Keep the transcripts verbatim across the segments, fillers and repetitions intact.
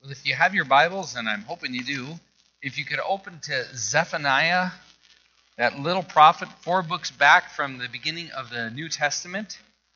Well, if you have your Bibles, and I'm hoping you do, if you could open to Zephaniah, that little prophet, four books back from the beginning of the New Testament.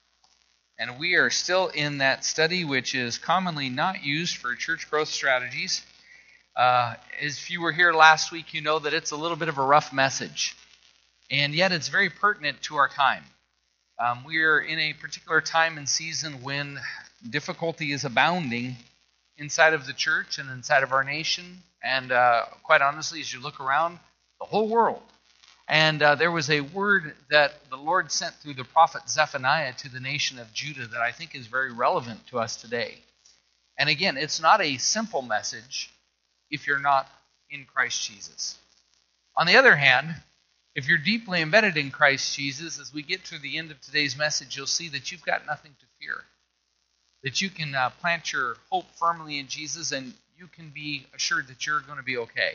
And we are still in that study, which is commonly not used for church growth strategies. Uh, if you were here last week, you know that it's a little bit of a rough message. And yet it's very pertinent to our time. Um, we are in a particular time and season when difficulty is abounding inside of the church and inside of our nation, and uh, quite honestly, as you look around, the whole world. And uh, there was a word that the Lord sent through the prophet Zephaniah to the nation of Judah that I think is very relevant to us today. And again, it's not a simple message if you're not in Christ Jesus. On the other hand, if you're deeply embedded in Christ Jesus, as we get to the end of today's message, you'll see that you've got nothing to fear. That you can uh, plant your hope firmly in Jesus, and you can be assured that you're going to be okay.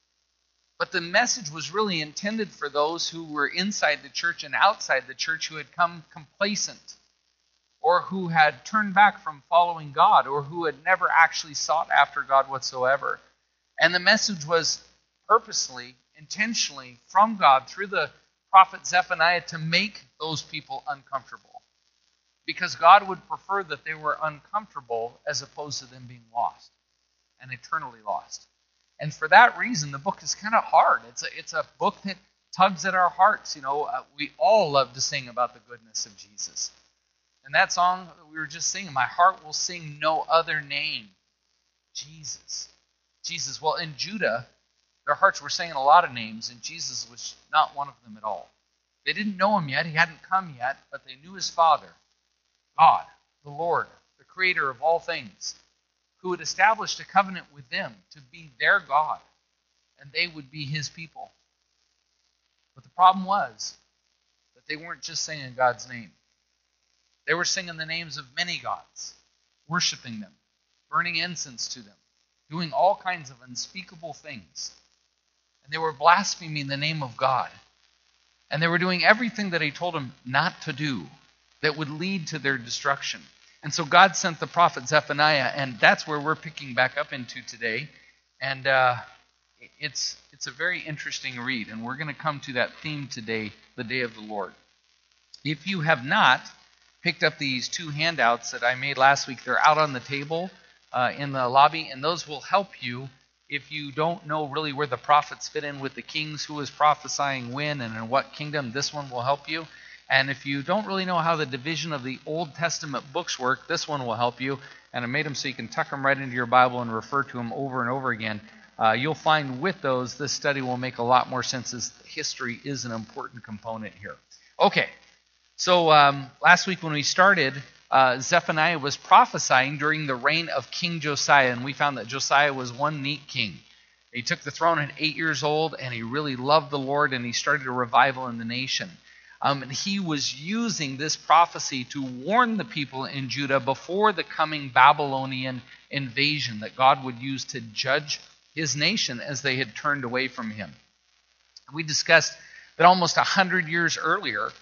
But the message was really intended for those who were inside the church and outside the church who had come complacent, or who had turned back from following God, or who had never actually sought after God whatsoever. And the message was purposely, intentionally, from God through the prophet Zephaniah to make those people uncomfortable. Because God would prefer that they were uncomfortable as opposed to them being lost and eternally lost. And for that reason, the book is kind of hard. It's a, it's a book that tugs at our hearts. You know, uh, we all love to sing about the goodness of Jesus. And that song that we were just singing, my heart will sing no other name, Jesus. Jesus. Well, in Judah, their hearts were singing a lot of names, and Jesus was not one of them at all. They didn't know him yet. He hadn't come yet, but they knew his Father. God, the Lord, the creator of all things, who had established a covenant with them to be their God, and they would be his people. But the problem was that they weren't just singing God's name. They were singing the names of many gods, worshiping them, burning incense to them, doing all kinds of unspeakable things. And they were blaspheming the name of God. And they were doing everything that he told them not to do, that would lead to their destruction. And so God sent the prophet Zephaniah, and that's where we're picking back up into today. And uh, it's it's a very interesting read, and we're going to come to that theme today, the day of the Lord. If you have not picked up these two handouts that I made last week, they're out on the table uh, in the lobby, and those will help you if you don't know really where the prophets fit in with the kings, who is prophesying when and in what kingdom. This one will help you. And if you don't really know how the division of the Old Testament books work, this one will help you. And I made them so you can tuck them right into your Bible and refer to them over and over again. Uh, you'll find with those, this study will make a lot more sense, as history is an important component here. Okay, so um, last week when we started, uh, Zephaniah was prophesying during the reign of King Josiah. And we found that Josiah was one neat king. He took the throne at eight years old, and he really loved the Lord, and he started a revival in the nation. Um, and he was using this prophecy to warn the people in Judah before the coming Babylonian invasion that God would use to judge his nation as they had turned away from him. We discussed that almost one hundred years earlier,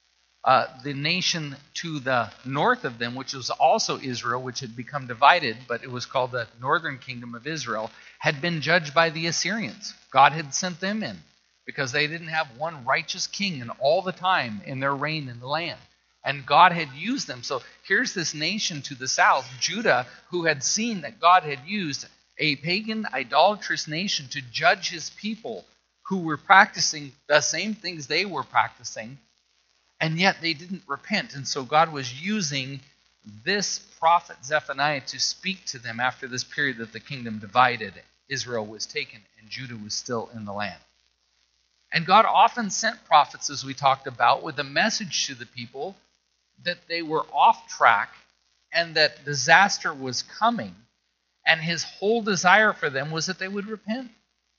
uh, the nation to the north of them, which was also Israel, which had become divided, but it was called the northern kingdom of Israel, had been judged by the Assyrians. God had sent them in, because they didn't have one righteous king in all the time in their reign in the land. And God had used them. So here's this nation to the south, Judah, who had seen that God had used a pagan, idolatrous nation to judge his people who were practicing the same things they were practicing, and yet they didn't repent. And so God was using this prophet Zephaniah to speak to them after this period that the kingdom divided. Israel was taken, and Judah was still in the land. And God often sent prophets, as we talked about, with a message to the people that they were off track and that disaster was coming. And his whole desire for them was that they would repent,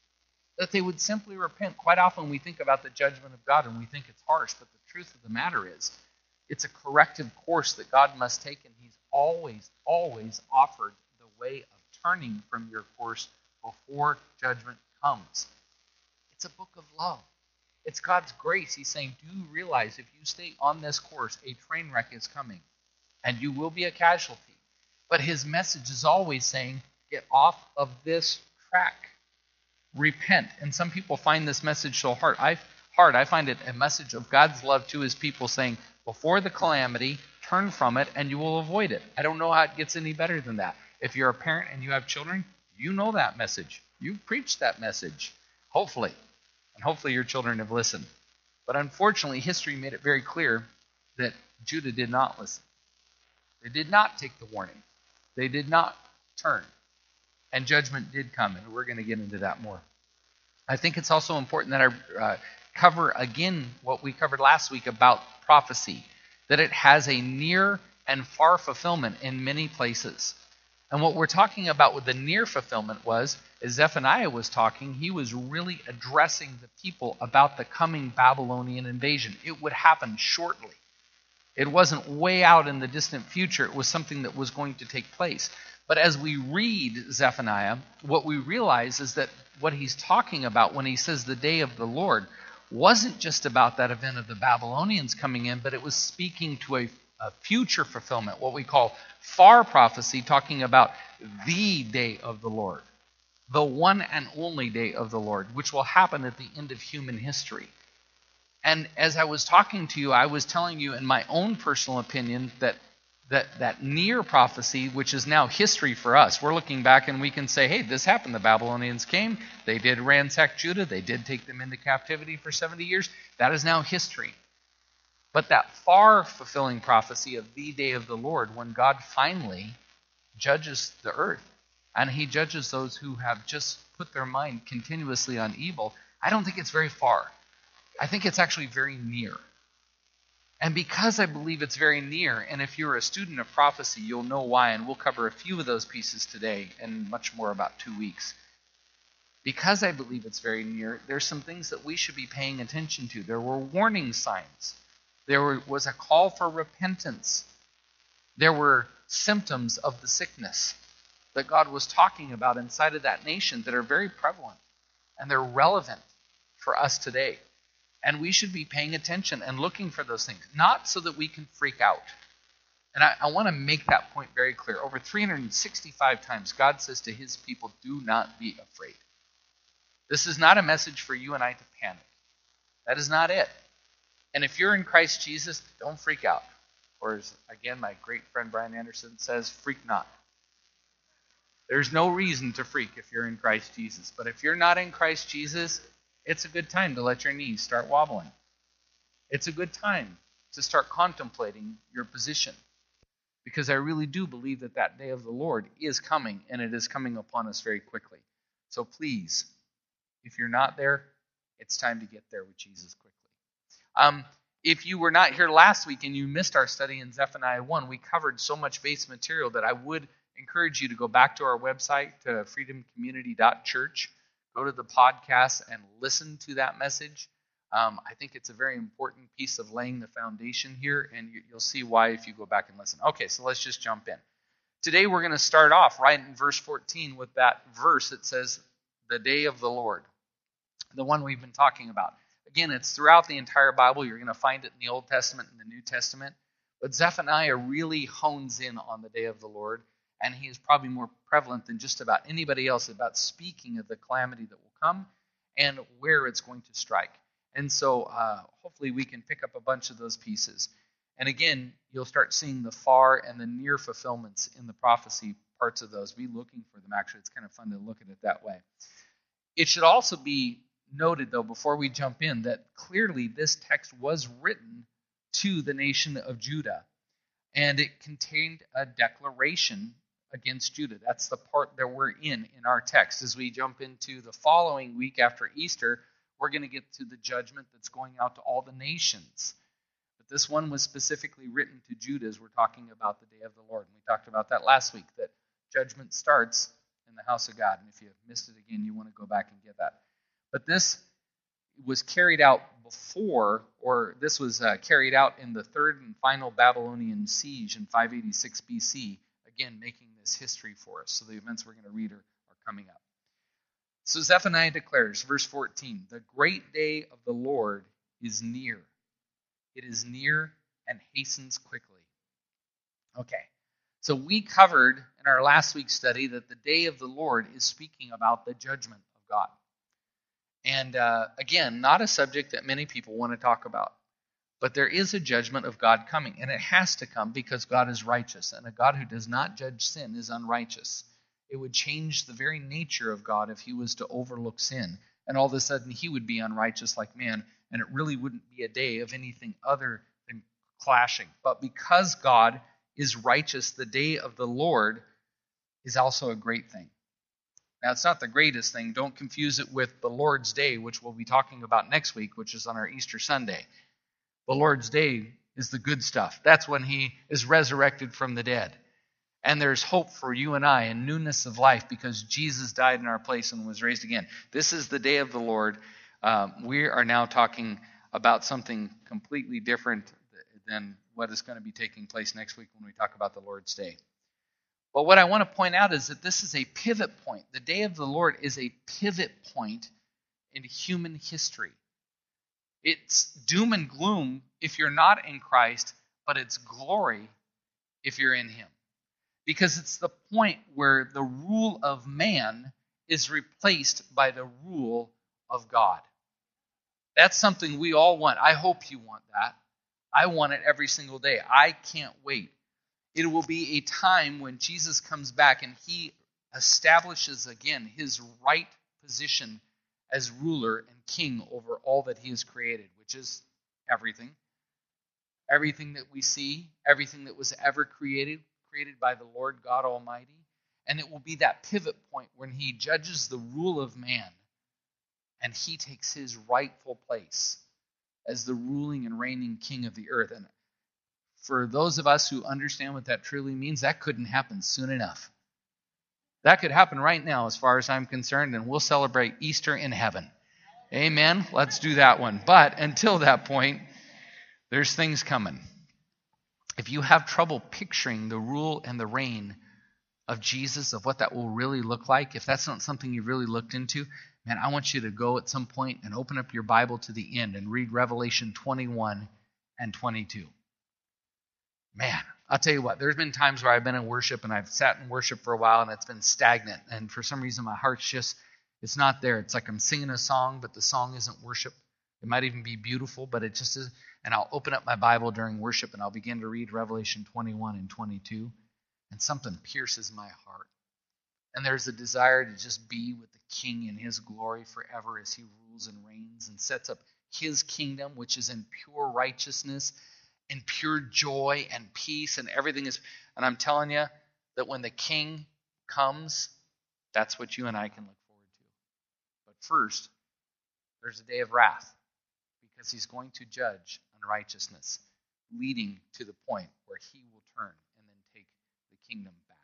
that they would simply repent. Quite often we think about the judgment of God and we think it's harsh, but the truth of the matter is it's a corrective course that God must take, and he's always, always offered the way of turning from your course before judgment comes. It's a book of love. It's God's grace. He's saying, do you realize if you stay on this course, a train wreck is coming, and you will be a casualty. But his message is always saying, Get off of this track. Repent. And some people find this message so hard. I hard. I find it a message of God's love to his people saying, before the calamity, turn from it and you will avoid it. I don't know how it gets any better than that. If you're a parent and you have children, you know that message. You've preached that message, hopefully. And hopefully your children have listened. But unfortunately, history made it very clear that Judah did not listen. They did not take the warning. They did not turn. And judgment did come, and we're going to get into that more. I think it's also important that I uh, cover again what we covered last week about prophecy, that it has a near and far fulfillment in many places. And what we're talking about with the near fulfillment was, as Zephaniah was talking, he was really addressing the people about the coming Babylonian invasion. It would happen shortly. It wasn't way out in the distant future. It was something that was going to take place. But as we read Zephaniah, what we realize is that what he's talking about when he says the day of the Lord wasn't just about that event of the Babylonians coming in, but it was speaking to a, a future fulfillment, what we call far prophecy, talking about the day of the Lord, the one and only day of the Lord, which will happen at the end of human history. And as I was talking to you, I was telling you in my own personal opinion that that, that near prophecy, which is now history for us, we're looking back and we can say, hey, this happened. The Babylonians came. They did ransack Judah. They did take them into captivity for seventy years. That is now history. But that far fulfilling prophecy of the day of the Lord, when God finally judges the earth, and he judges those who have just put their mind continuously on evil, I don't think it's very far. I think it's actually very near. And because I believe it's very near, and if you're a student of prophecy, you'll know why, and we'll cover a few of those pieces today and much more about two weeks. Because I believe it's very near, there's some things that we should be paying attention to. There were warning signs. There were, was a call for repentance. There were symptoms of the sickness that God was talking about inside of that nation that are very prevalent, and they're relevant for us today. And we should be paying attention and looking for those things, not so that we can freak out. And I, I want to make that point very clear. Over three hundred sixty-five times, God says to his people, do not be afraid. This is not a message for you and I to panic. That is not it. And if you're in Christ Jesus, don't freak out. Or as, again, my great friend Brian Anderson says, freak not. There's no reason to freak if you're in Christ Jesus. But if you're not in Christ Jesus, it's a good time to let your knees start wobbling. It's a good time to start contemplating your position. Because I really do believe that that day of the Lord is coming, and it is coming upon us very quickly. So please, if you're not there, it's time to get there with Jesus quickly. Um, if you were not here last week and you missed our study in Zephaniah one, we covered so much base material that I would encourage you to go back to our website, to freedom community dot church. Go to the podcast and listen to that message. Um, I think it's a very important piece of laying the foundation here, and you, you'll see why if you go back and listen. Okay, so let's just jump in. Today we're going to start off right in verse fourteen with that verse that says, the day of the Lord, the one we've been talking about. Again, it's throughout the entire Bible. You're going to find it in the Old Testament and the New Testament. But Zephaniah really hones in on the day of the Lord. And he is probably more prevalent than just about anybody else about speaking of the calamity that will come and where it's going to strike. And so uh, hopefully we can pick up a bunch of those pieces. And again, you'll start seeing the far and the near fulfillments in the prophecy parts of those. Be looking for them. Actually, it's kind of fun to look at it that way. It should also be noted, though, before we jump in, that clearly this text was written to the nation of Judah. And it contained a declaration against Judah. That's the part that we're in in our text. As we jump into the following week after Easter, we're going to get to the judgment that's going out to all the nations. But this one was specifically written to Judah as we're talking about the day of the Lord. And we talked about that last week, that judgment starts in the house of God. And if you missed it again, you want to go back and get that. But this was carried out before, or this was uh, carried out in the third and final Babylonian siege in five eighty-six B C, again, making this history for us. So the events we're going to read are, are coming up. So Zephaniah declares, verse fourteen, the great day of the Lord is near. It is near and hastens quickly. Okay, So we covered in our last week's study that the day of the Lord is speaking about the judgment of God. And uh, again, not a subject that many people want to talk about. But there is a judgment of God coming, and it has to come because God is righteous, and a God who does not judge sin is unrighteous. It would change the very nature of God if he was to overlook sin, and all of a sudden he would be unrighteous like man, and it really wouldn't be a day of anything other than clashing. But because God is righteous, the day of the Lord is also a great thing. Now, it's not the greatest thing. Don't confuse it with the Lord's Day, which we'll be talking about next week, which is on our Easter Sunday. The Lord's Day is the good stuff. That's when he is resurrected from the dead. And there's hope for you and I and newness of life because Jesus died in our place and was raised again. This is the day of the Lord. Um, we are now talking about something completely different than what is going to be taking place next week when we talk about the Lord's Day. But what I want to point out is that this is a pivot point. The day of the Lord is a pivot point in human history. It's doom and gloom if you're not in Christ, but it's glory if you're in him. Because it's the point where the rule of man is replaced by the rule of God. That's something we all want. I hope you want that. I want it every single day. I can't wait. It will be a time when Jesus comes back and he establishes again his right position as ruler and king over all that he has created, which is everything. Everything that we see, everything that was ever created, created by the Lord God Almighty. And it will be that pivot point when he judges the rule of man and he takes his rightful place as the ruling and reigning king of the earth. And for those of us who understand what that truly means, that couldn't happen soon enough. That could happen right now as far as I'm concerned, and we'll celebrate Easter in heaven. Amen? Let's do that one. But until that point, there's things coming. If you have trouble picturing the rule and the reign of Jesus, of what that will really look like, if that's not something you've really looked into, man, I want you to go at some point and open up your Bible to the end and read Revelation twenty-one and twenty-two. Man, I'll tell you what, there's been times where I've been in worship and I've sat in worship for a while and it's been stagnant. And for some reason, my heart's just, it's not there. It's like I'm singing a song, but the song isn't worship. It might even be beautiful, but it just is. And I'll open up my Bible during worship and I'll begin to read Revelation twenty-one and twenty-two. And something pierces my heart. And there's a desire to just be with the King in his glory forever as he rules and reigns and sets up his kingdom, which is in pure righteousness and pure joy and peace, and everything is. And I'm telling you that when the King comes, that's what you and I can look forward to. But first, there's a day of wrath because he's going to judge unrighteousness, leading to the point where he will turn and then take the kingdom back.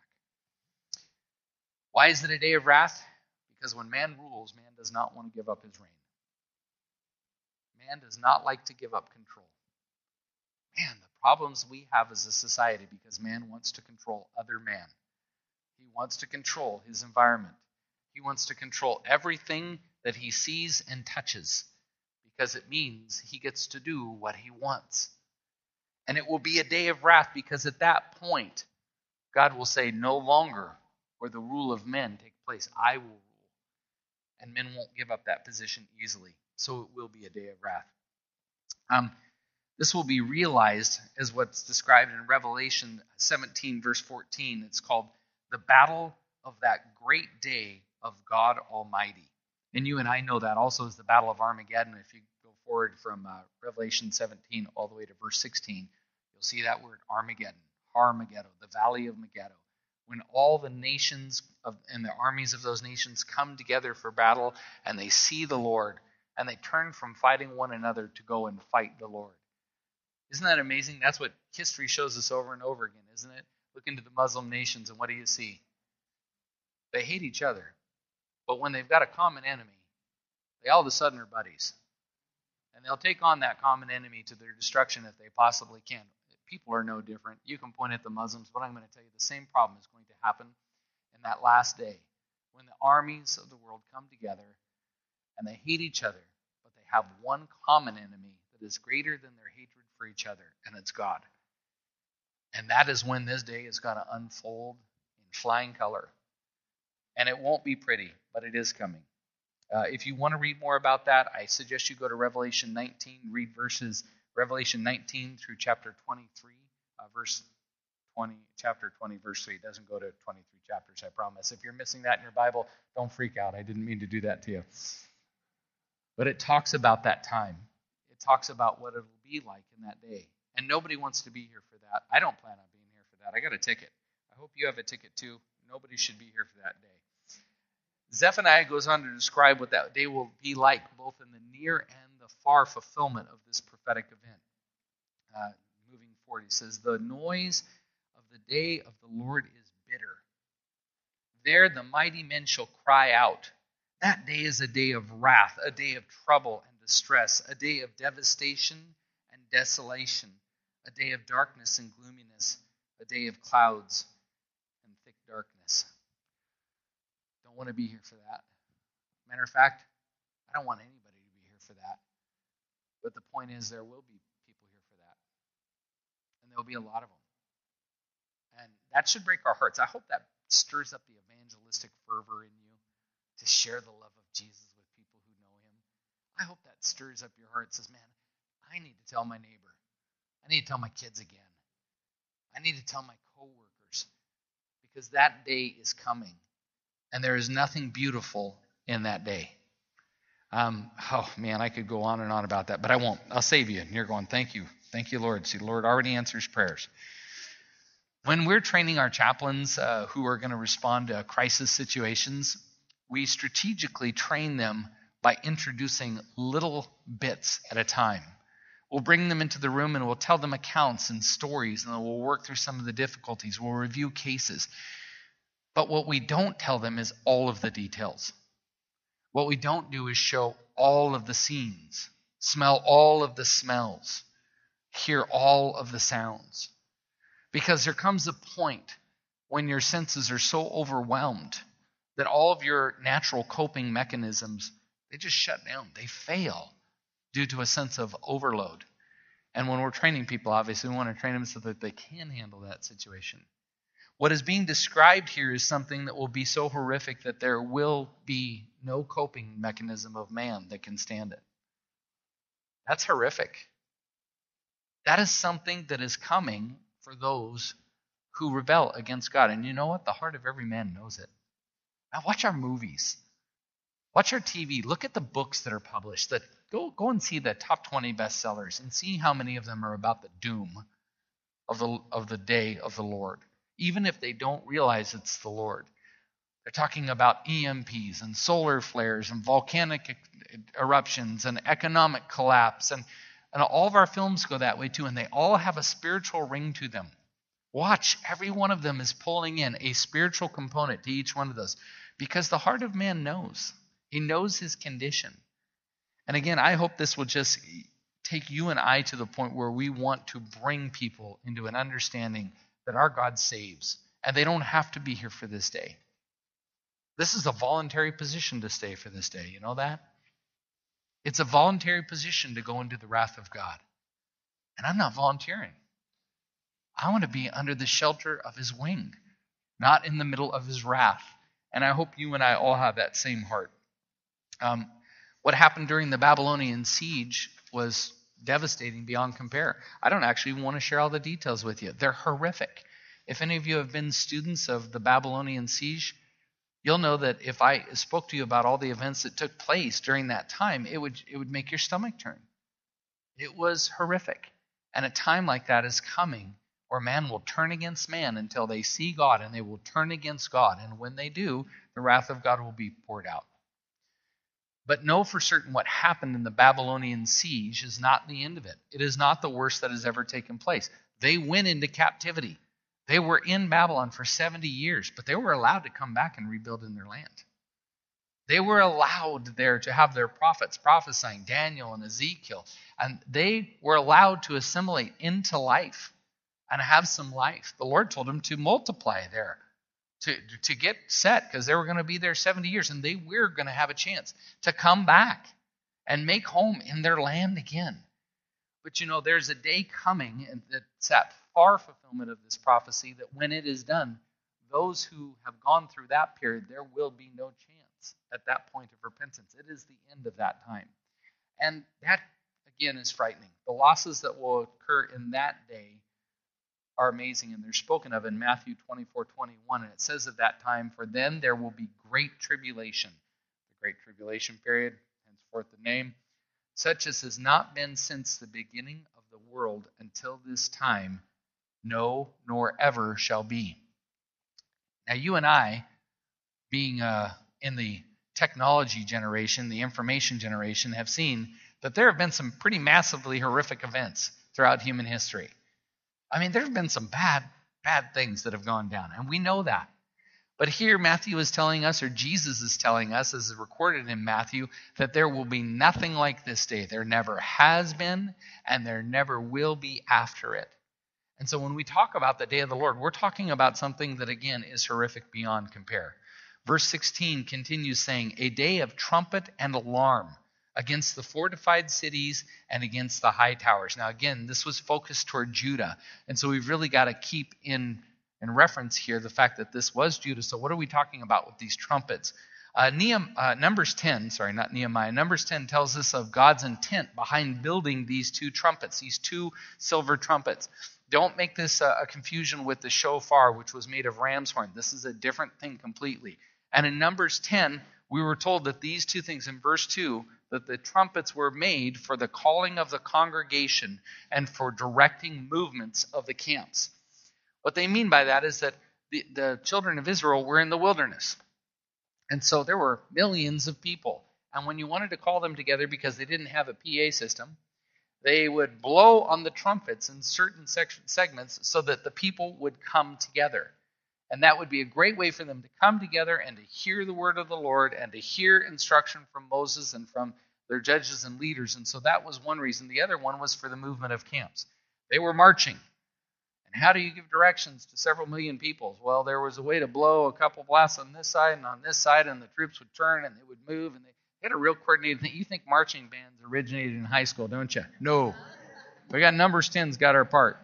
Why is it a day of wrath? Because when man rules, man does not want to give up his reign. Man does not like to give up control. Man, the problems we have as a society because man wants to control other man. He wants to control his environment. He wants to control everything that he sees and touches because it means he gets to do what he wants. And it will be a day of wrath because at that point, God will say, no longer will the rule of men take place. I will rule. And men won't give up that position easily. So it will be a day of wrath. Um, This will be realized as what's described in Revelation seventeen, verse fourteen. It's called the battle of that great day of God Almighty. And you and I know that also as the battle of Armageddon. If you go forward from uh, Revelation seventeen all the way to verse sixteen, you'll see that word Armageddon, Har-Megiddo, the valley of Megiddo. When all the nations of, and the armies of those nations come together for battle and they see the Lord and they turn from fighting one another to go and fight the Lord. Isn't that amazing? That's what history shows us over and over again, isn't it? Look into the Muslim nations and what do you see? They hate each other. But when they've got a common enemy, they all of a sudden are buddies. And they'll take on that common enemy to their destruction if they possibly can. People are no different. You can point at the Muslims, but I'm going to tell you the same problem is going to happen in that last day when the armies of the world come together and they hate each other, but they have one common enemy that is greater than their hatred for each other, and it's God. And that is when this day is going to unfold in flying color. And it won't be pretty, but it is coming. Uh, if you want to read more about that, I suggest you go to Revelation nineteen, read verses Revelation nineteen through chapter twenty-three, uh, verse twenty, chapter twenty, verse three. It doesn't go to twenty-three chapters, I promise. If you're missing that in your Bible, don't freak out. I didn't mean to do that to you. But it talks about that time. It talks about what it'll be like in that day. And nobody wants to be here for that. I don't plan on being here for that. I got a ticket. I hope you have a ticket too. Nobody should be here for that day. Zephaniah goes on to describe what that day will be like, both in the near and the far fulfillment of this prophetic event. Uh, moving forward, he says, the noise of the day of the Lord is bitter. There the mighty men shall cry out. That day is a day of wrath, a day of trouble and distress, a day of devastation and desolation, a day of darkness and gloominess, a day of clouds and thick darkness. Don't want to be here for that. Matter of fact, I don't want anybody to be here for that. But the point is, there will be people here for that. And there will be a lot of them. And that should break our hearts. I hope that stirs up the evangelistic fervor in you to share the love of Jesus with people who know him. I hope that stirs up your heart and says, man, I need to tell my neighbor. I need to tell my kids again. I need to tell my coworkers. Because that day is coming. And there is nothing beautiful in that day. Um, oh, man, I could go on and on about that, but I won't. I'll save you. And you're going, thank you. Thank you, Lord. See, the Lord already answers prayers. When we're training our chaplains uh, who are going to respond to crisis situations, we strategically train them by introducing little bits at a time. We'll bring them into the room and we'll tell them accounts and stories, and then we'll work through some of the difficulties. We'll review cases. But what we don't tell them is all of the details. What we don't do is show all of the scenes, smell all of the smells, hear all of the sounds. Because there comes a point when your senses are so overwhelmed that all of your natural coping mechanisms, they just shut down. They fail due to a sense of overload. And when we're training people, obviously we want to train them so that they can handle that situation. What is being described here is something that will be so horrific that there will be no coping mechanism of man that can stand it. That's horrific. That is something that is coming for those who rebel against God. And you know what? The heart of every man knows it. Now watch our movies. Watch our T V. Look at the books that are published. That go, go and see the top twenty bestsellers and see how many of them are about the doom of the, of the day of the Lord. Even if they don't realize it's the Lord. They're talking about E M Ps and solar flares and volcanic eruptions and economic collapse. And, and all of our films go that way too. And they all have a spiritual ring to them. Watch, every one of them is pulling in a spiritual component to each one of those. Because the heart of man knows. He knows his condition. And again, I hope this will just take you and I to the point where we want to bring people into an understanding that our God saves, and they don't have to be here for this day. This is a voluntary position to stay for this day. You know that? It's a voluntary position to go into the wrath of God. And I'm not volunteering. I want to be under the shelter of his wing, not in the middle of his wrath. And I hope you and I all have that same heart. Um, what happened during the Babylonian siege was devastating beyond compare. I don't actually want to share all the details with you. They're horrific. If any of you have been students of the Babylonian siege, you'll know that if I spoke to you about all the events that took place during that time, it would it would make your stomach turn. It was horrific. And a time like that is coming where man will turn against man until they see God, and they will turn against God. And when they do, the wrath of God will be poured out. But know for certain what happened in the Babylonian siege is not the end of it. It is not the worst that has ever taken place. They went into captivity. They were in Babylon for seventy years, but they were allowed to come back and rebuild in their land. They were allowed there to have their prophets prophesying, Daniel and Ezekiel, and they were allowed to assimilate into life and have some life. The Lord told them to multiply there. To, to get set, because they were going to be there seventy years, and they were going to have a chance to come back and make home in their land again. But you know, there's a day coming that's at far fulfillment of this prophecy that when it is done, those who have gone through that period, there will be no chance at that point of repentance. It is the end of that time. And that, again, is frightening. The losses that will occur in that day are amazing, and they're spoken of in Matthew twenty-four twenty-one, and it says at that time, "For then there will be great tribulation." The great tribulation period, henceforth the name, "such as has not been since the beginning of the world until this time, no, nor ever shall be." Now, you and I, being uh, in the technology generation, the information generation, have seen that there have been some pretty massively horrific events throughout human history. I mean, there have been some bad, bad things that have gone down, and we know that. But here, Matthew is telling us, or Jesus is telling us, as is recorded in Matthew, that there will be nothing like this day. There never has been, and there never will be after it. And so when we talk about the day of the Lord, we're talking about something that, again, is horrific beyond compare. Verse sixteen continues saying, "A day of trumpet and alarm against the fortified cities and against the high towers." Now, again, this was focused toward Judah. And so we've really got to keep in, in reference here the fact that this was Judah. So what are we talking about with these trumpets? Uh, Nehem, uh, Numbers ten, sorry, not Nehemiah. Numbers ten tells us of God's intent behind building these two trumpets, these two silver trumpets. Don't make this a, a confusion with the shofar, which was made of ram's horn. This is a different thing completely. And in Numbers ten, we were told that these two things, in verse two, that the trumpets were made for the calling of the congregation and for directing movements of the camps. What they mean by that is that the, the children of Israel were in the wilderness. And so there were millions of people. And when you wanted to call them together because they didn't have a P A system, they would blow on the trumpets in certain section, segments so that the people would come together. And that would be a great way for them to come together and to hear the word of the Lord and to hear instruction from Moses and from their judges and leaders. And so that was one reason. The other one was for the movement of camps. They were marching. And how do you give directions to several million people? Well, there was a way to blow a couple blasts on this side and on this side, and the troops would turn and they would move, and they had a real coordinated thing. You think marching bands originated in high school, don't you? No. We got Numbers ten's got our part.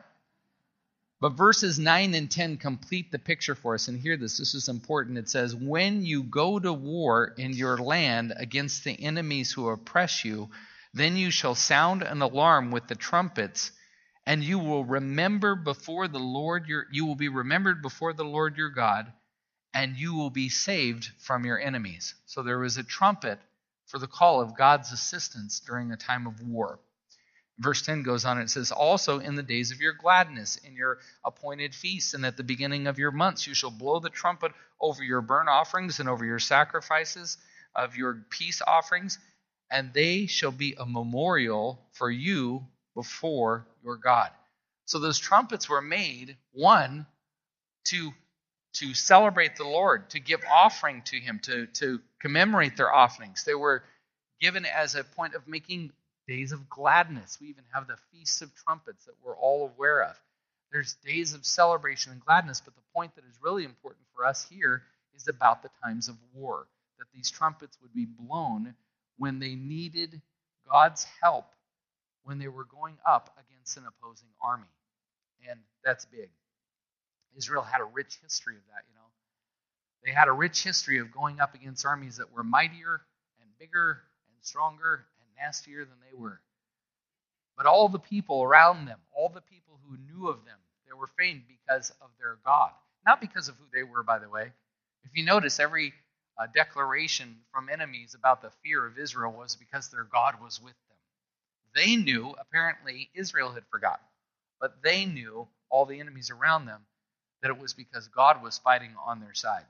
But verses nine and ten complete the picture for us. And hear this, this is important. It says, "When you go to war in your land against the enemies who oppress you, then you shall sound an alarm with the trumpets, and you will remember before the Lord your you will be remembered before the Lord your God, and you will be saved from your enemies." So there was a trumpet for the call of God's assistance during a time of war. Verse ten goes on, it says, "Also in the days of your gladness, in your appointed feasts, and at the beginning of your months, you shall blow the trumpet over your burnt offerings and over your sacrifices of your peace offerings, and they shall be a memorial for you before your God." So those trumpets were made, one, to, to celebrate the Lord, to give offering to him, to, to commemorate their offerings. They were given as a point of making days of gladness. We even have the Feasts of Trumpets that we're all aware of. There's days of celebration and gladness, but the point that is really important for us here is about the times of war, that these trumpets would be blown when they needed God's help, when they were going up against an opposing army. And that's big. Israel had a rich history of that, you know. They had a rich history of going up against armies that were mightier and bigger and stronger nastier than they were. But all the people around them, all the people who knew of them, they were famed because of their God. Not because of who they were, by the way. If you notice, every uh, declaration from enemies about the fear of Israel was because their God was with them. They knew, apparently Israel had forgotten, but they knew, all the enemies around them, that it was because God was fighting on their side.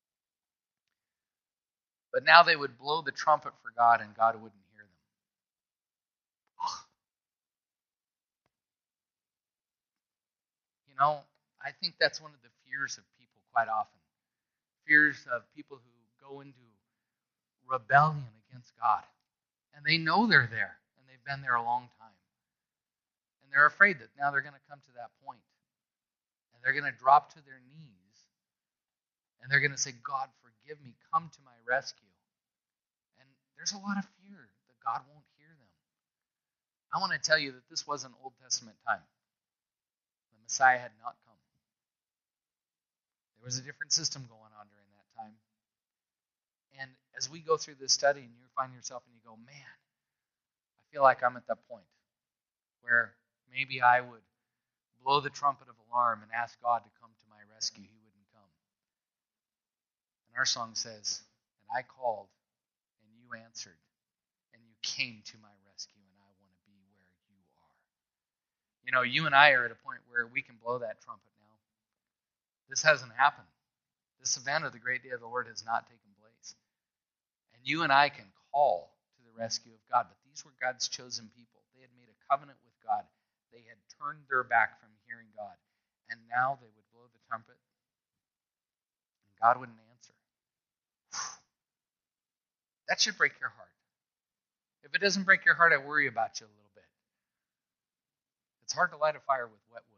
But now they would blow the trumpet for God, and God wouldn't hear them. You know, I think that's one of the fears of people quite often. Fears of people who go into rebellion against God. And they know they're there, and they've been there a long time. And they're afraid that now they're going to come to that point. And they're going to drop to their knees. And they're going to say, "God, forgive me. Come to my rescue." And there's a lot of fear that God won't hear them. I want to tell you that this was an Old Testament time. The Messiah had not come. There was a different system going on during that time. And as we go through this study and you find yourself and you go, man, I feel like I'm at that point where maybe I would blow the trumpet of alarm and ask God to come to my rescue. He wouldn't come. And our song says, and I called and you answered and you came to my rescue and I want to be where you are. You know, you and I are at a point where we can blow that trumpet now. This hasn't happened. This event of the great day of the Lord has not taken place. And you and I can call to the rescue of God, but these were God's chosen people. They had made a covenant with God. They had turned their back from hearing God. And now they would blow the trumpet, and God wouldn't answer. That should break your heart. If it doesn't break your heart, I worry about you a little bit. It's hard to light a fire with wet wood.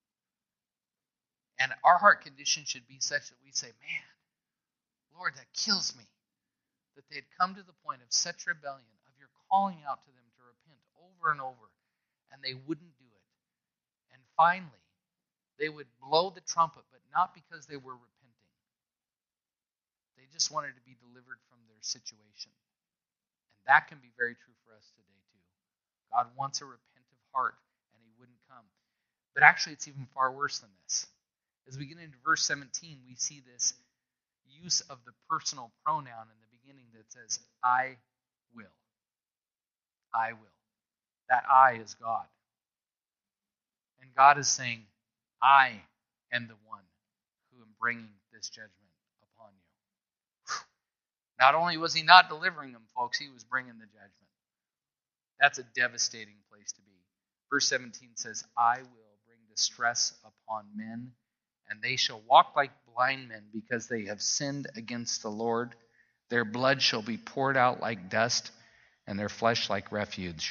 And our heart condition should be such that we say, man, Lord, that kills me. That they'd come to the point of such rebellion, of your calling out to them to repent over and over, and they wouldn't do it. And finally, they would blow the trumpet, but not because they were repenting. They just wanted to be delivered from their situation. And that can be very true for us today, too. God wants a repentant heart, and he wouldn't come. But actually, it's even far worse than this. As we get into verse seventeen, we see this use of the personal pronoun in the beginning that says, I will. I will. That I is God. And God is saying, I am the one who am bringing this judgment upon you. Not only was he not delivering them, folks, he was bringing the judgment. That's a devastating place to be. Verse seventeen says, I will bring distress upon men, and they shall walk like blind men because they have sinned against the Lord. Their blood shall be poured out like dust, and their flesh like refuge.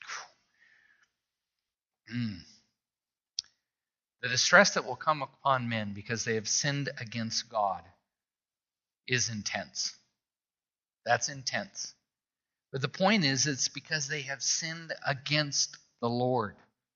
Mm. The distress that will come upon men because they have sinned against God is intense. That's intense. But the point is, it's because they have sinned against the Lord.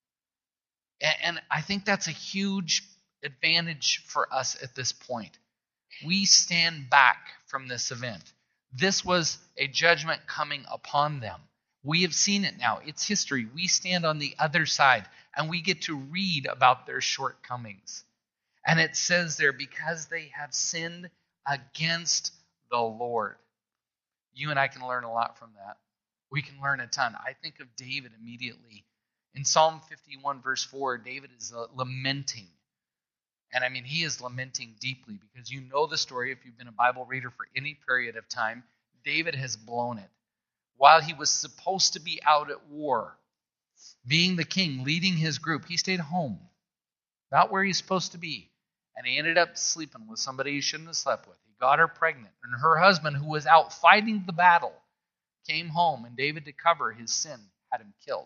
And I think that's a huge advantage for us at this point. We stand back from this event. This was a judgment coming upon them. We have seen it now. It's history. We stand on the other side, and we get to read about their shortcomings. And it says there, because they have sinned against the Lord. You and I can learn a lot from that. We can learn a ton. I think of David immediately. In Psalm fifty-one, verse four, David is lamenting. And I mean, he is lamenting deeply because you know the story if you've been a Bible reader for any period of time. David has blown it. While he was supposed to be out at war, being the king, leading his group, he stayed home. Not where he's supposed to be. And he ended up sleeping with somebody he shouldn't have slept with. He got her pregnant. And her husband, who was out fighting the battle, came home. And David, to cover his sin, had him killed.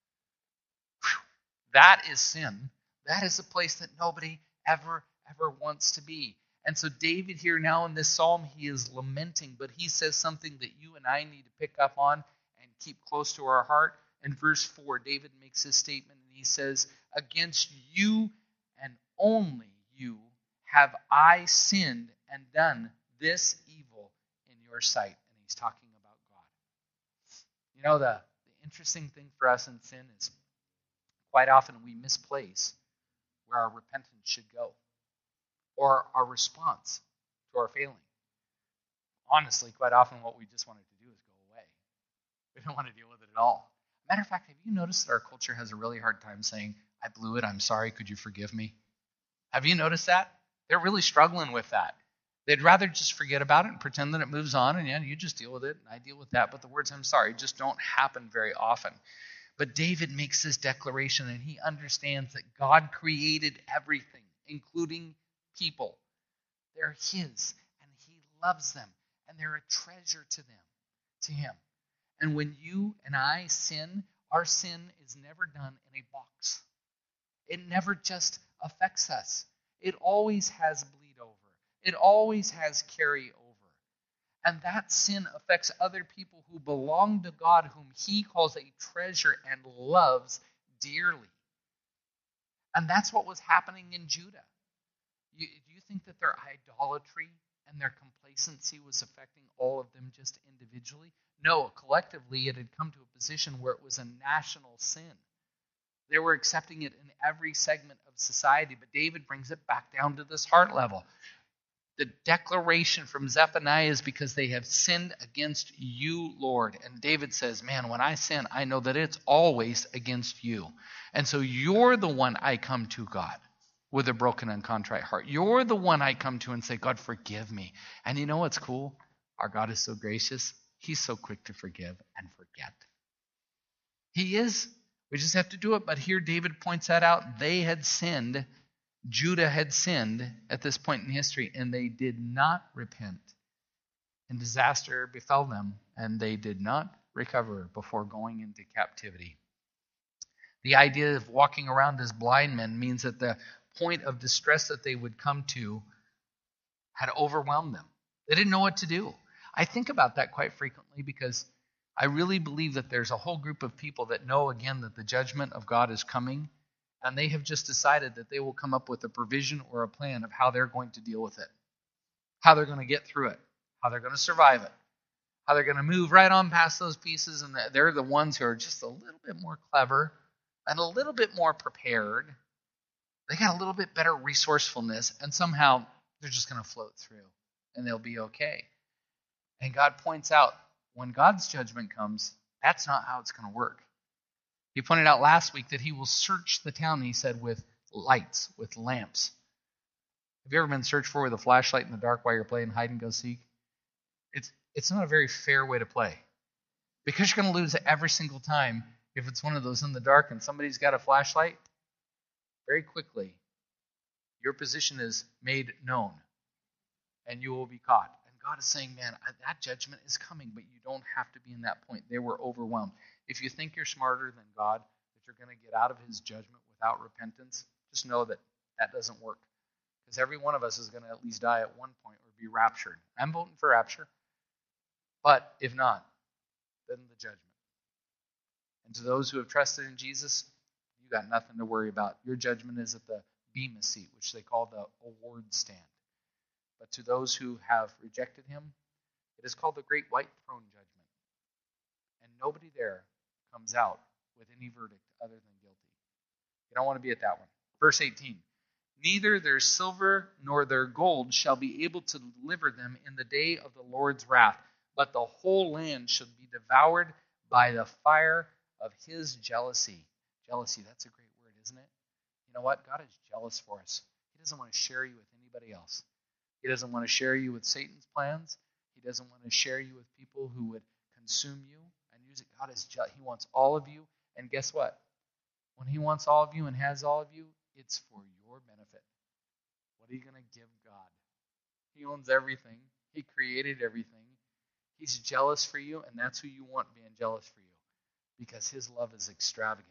Whew. That is sin. That is a place that nobody ever, ever wants to be. And so David here now in this psalm, he is lamenting, but he says something that you and I need to pick up on and keep close to our heart. In verse four, David makes this statement, and he says, against you and only you have I sinned and done this evil in your sight. And he's talking about God. You know, the, the interesting thing for us in sin is quite often we misplace where our repentance should go, or our response to our failing. Honestly, quite often what we just wanted to do is go away. We don't want to deal with it at all. Matter of fact, have you noticed that our culture has a really hard time saying, I blew it, I'm sorry, could you forgive me? Have you noticed that? They're really struggling with that. They'd rather just forget about it and pretend that it moves on, and yeah, you just deal with it, and I deal with that, but the words I'm sorry just don't happen very often. But David makes this declaration, and he understands that God created everything, including people. They're his, and he loves them, and they're a treasure to them, to him. And when you and I sin, our sin is never done in a box. It never just affects us. It always has bleed over. It always has carry over. And that sin affects other people who belong to God, whom he calls a treasure and loves dearly. And that's what was happening in Judah. You, do you think that their idolatry and their complacency was affecting all of them just individually? No, collectively it had come to a position where it was a national sin. They were accepting it in every segment of society, but David brings it back down to this heart level. The declaration from Zephaniah is because they have sinned against you, Lord. And David says, man, when I sin, I know that it's always against you. And so you're the one I come to, God, with a broken and contrite heart. You're the one I come to and say, God, forgive me. And you know what's cool? Our God is so gracious. He's so quick to forgive and forget. He is. We just have to do it. But here David points that out. They had sinned. Judah had sinned at this point in history, and they did not repent. And disaster befell them, and they did not recover before going into captivity. The idea of walking around as blind men means that the point of distress that they would come to had overwhelmed them. They didn't know what to do. I think about that quite frequently because I really believe that there's a whole group of people that know, again, that the judgment of God is coming, and they have just decided that they will come up with a provision or a plan of how they're going to deal with it, how they're going to get through it, how they're going to survive it, how they're going to move right on past those pieces, and they're the ones who are just a little bit more clever and a little bit more prepared. They got a little bit better resourcefulness, and somehow they're just going to float through, and they'll be okay. And God points out, when God's judgment comes, that's not how it's going to work. He pointed out last week that he will search the town, he said, with lights, with lamps. Have you ever been searched for with a flashlight in the dark while you're playing hide and go seek? It's it's not a very fair way to play. Because you're going to lose every single time if it's one of those in the dark and somebody's got a flashlight. Very quickly, your position is made known, and you will be caught. God is saying, man, that judgment is coming, but you don't have to be in that point. They were overwhelmed. If you think you're smarter than God, that you're going to get out of his judgment without repentance, just know that that doesn't work. Because every one of us is going to at least die at one point or be raptured. I'm voting for rapture. But if not, then the judgment. And to those who have trusted in Jesus, you got nothing to worry about. Your judgment is at the Bema seat, which they call the award stand. But to those who have rejected him, it is called the Great White Throne Judgment. And nobody there comes out with any verdict other than guilty. You don't want to be at that one. Verse eighteen. Neither their silver nor their gold shall be able to deliver them in the day of the Lord's wrath, but the whole land shall be devoured by the fire of his jealousy. Jealousy, that's a great word, isn't it? You know what? God is jealous for us. He doesn't want to share you with anybody else. He doesn't want to share you with Satan's plans. He doesn't want to share you with people who would consume you and use it. God is just, he wants all of you. And guess what? When he wants all of you and has all of you, it's for your benefit. What are you going to give God? He owns everything. He created everything. He's jealous for you, and that's who you want being jealous for you, because his love is extravagant.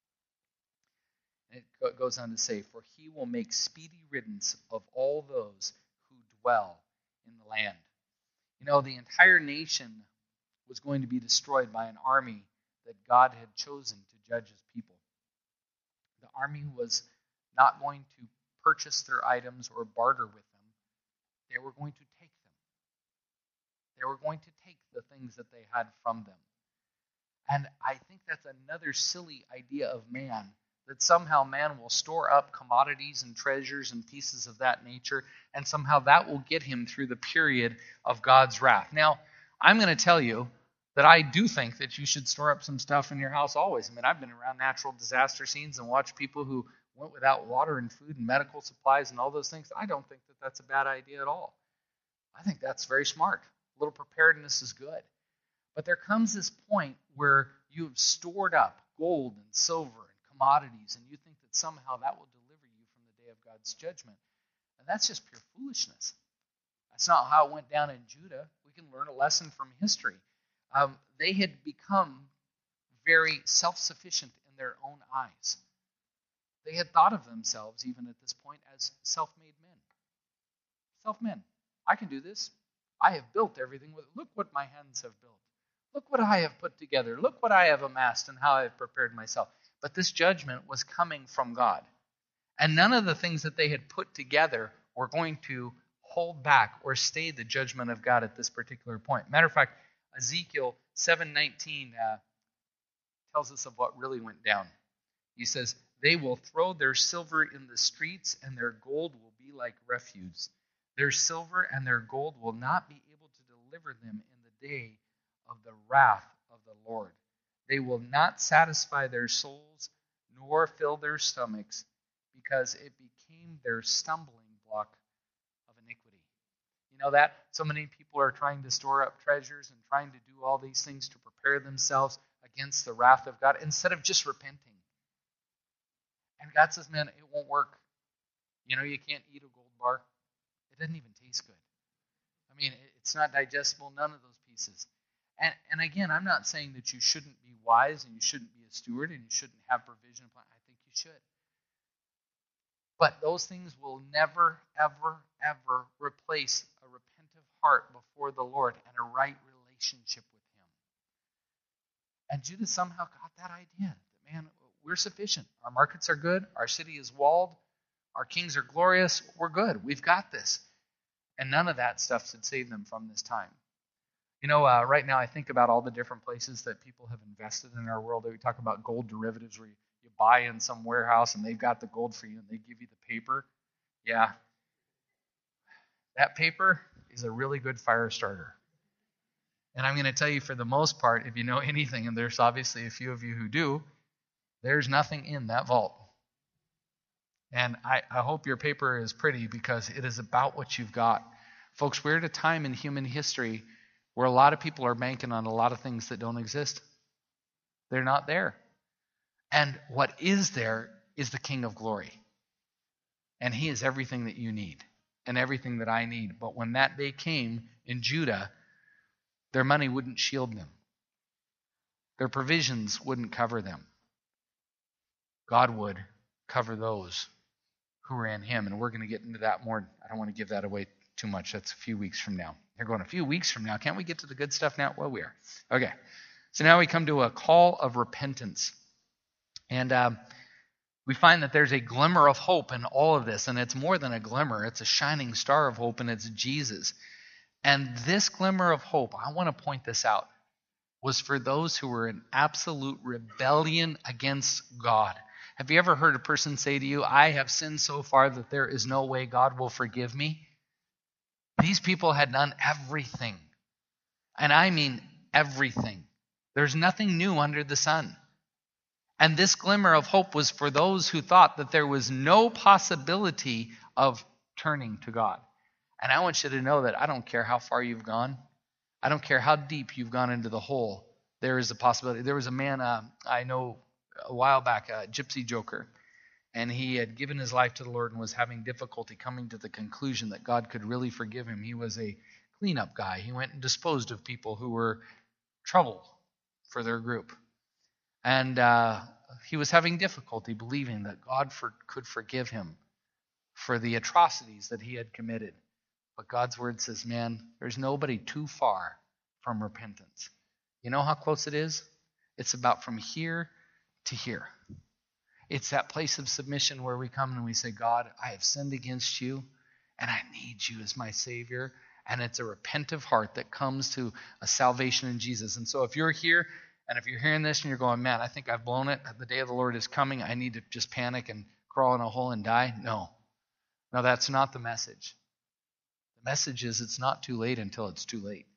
And it goes on to say, for he will make speedy riddance of all those who dwell in the land. You know, the entire nation was going to be destroyed by an army that God had chosen to judge his people. The army was not going to purchase their items or barter with them. They were going to take them. They were going to take the things that they had from them. And I think that's another silly idea of man, that somehow man will store up commodities and treasures and pieces of that nature, and somehow that will get him through the period of God's wrath. Now, I'm going to tell you that I do think that you should store up some stuff in your house always. I mean, I've been around natural disaster scenes and watched people who went without water and food and medical supplies and all those things. I don't think that that's a bad idea at all. I think that's very smart. A little preparedness is good. But there comes this point where you have stored up gold and silver and commodities, and you think that somehow that will deliver you from the day of God's judgment. And that's just pure foolishness. That's not how it went down in Judah. We can learn a lesson from history. Um, they had become very self-sufficient in their own eyes. They had thought of themselves, even at this point, as self-made men. Self-men. I can do this. I have built everything with it. Look what my hands have built. Look what I have put together. Look what I have amassed and how I have prepared myself. But this judgment was coming from God. And none of the things that they had put together were going to hold back or stay the judgment of God at this particular point. Matter of fact, Ezekiel seven nineteen uh, tells us of what really went down. He says, "They will throw their silver in the streets, and their gold will be like refuse. Their silver and their gold will not be able to deliver them in the day of the wrath of the Lord. They will not satisfy their souls, nor fill their stomachs, because it became their stumbling block of iniquity." You know that? So many people are trying to store up treasures and trying to do all these things to prepare themselves against the wrath of God instead of just repenting. And God says, man, it won't work. You know, you can't eat a gold bar. It doesn't even taste good. I mean, it's not digestible, none of those pieces. And, and again, I'm not saying that you shouldn't be wise and you shouldn't be a steward and you shouldn't have provision. I think you should. But those things will never, ever, ever replace a repentant heart before the Lord and a right relationship with Him. And Judah somehow got that idea that, man, we're sufficient. Our markets are good. Our city is walled. Our kings are glorious. We're good. We've got this. And none of that stuff should save them from this time. You know, uh, right now I think about all the different places that people have invested in our world. We talk about gold derivatives where you, you buy in some warehouse and they've got the gold for you and they give you the paper. Yeah. That paper is a really good fire starter. And I'm going to tell you, for the most part, if you know anything, and there's obviously a few of you who do, there's nothing in that vault. And I, I hope your paper is pretty because it is about what you've got. Folks, we're at a time in human history where a lot of people are banking on a lot of things that don't exist. They're not there. And what is there is the King of Glory. And He is everything that you need and everything that I need. But when that day came in Judah, their money wouldn't shield them. Their provisions wouldn't cover them. God would cover those who are in Him. And we're going to get into that more. I don't want to give that away too much. That's a few weeks from now. They're going a few weeks from now. Can't we get to the good stuff now? Well, we are. Okay. So now we come to a call of repentance. And um, we find that there's a glimmer of hope in all of this. And it's more than a glimmer. It's a shining star of hope, and it's Jesus. And this glimmer of hope, I want to point this out, was for those who were in absolute rebellion against God. Have you ever heard a person say to you, I have sinned so far that there is no way God will forgive me? These people had done everything. And I mean everything. There's nothing new under the sun. And this glimmer of hope was for those who thought that there was no possibility of turning to God. And I want you to know that I don't care how far you've gone. I don't care how deep you've gone into the hole. There is a possibility. There was a man uh, I know a while back, a gypsy joker, and he had given his life to the Lord and was having difficulty coming to the conclusion that God could really forgive him. He was a cleanup guy. He went and disposed of people who were trouble for their group. And uh, he was having difficulty believing that God for, could forgive him for the atrocities that he had committed. But God's word says, man, there's nobody too far from repentance. You know how close it is? It's about from here to here. It's that place of submission where we come and we say, God, I have sinned against you, and I need you as my Savior. And it's a repentive heart that comes to a salvation in Jesus. And so if you're here, and if you're hearing this and you're going, man, I think I've blown it. The day of the Lord is coming. I need to just panic and crawl in a hole and die. No. No, that's not the message. The message is it's not too late until it's too late.